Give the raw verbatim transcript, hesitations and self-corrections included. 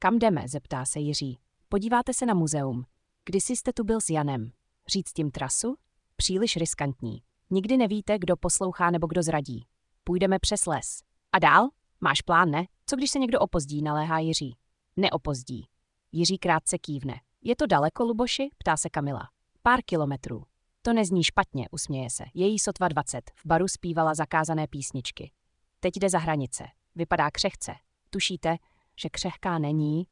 Kam jdeme, zeptá se Jiří. Podíváte se na muzeum. Kdysi jste tu byl s Janem. Říct tím trasu? Příliš riskantní. Nikdy nevíte, kdo poslouchá nebo kdo zradí. Půjdeme přes les. A dál? Máš plán, ne? Co když se někdo opozdí, naléhá Jiří. Neopozdí. Jiří krátce kývne. Je to daleko, Luboši? Ptá se Kamila. Pár kilometrů. To nezní špatně, usměje se. Je jí sotva dvacet. V baru zpívala zakázané písničky. Teď jde za hranice. Vypadá křehce. Tušíte, že křehká není,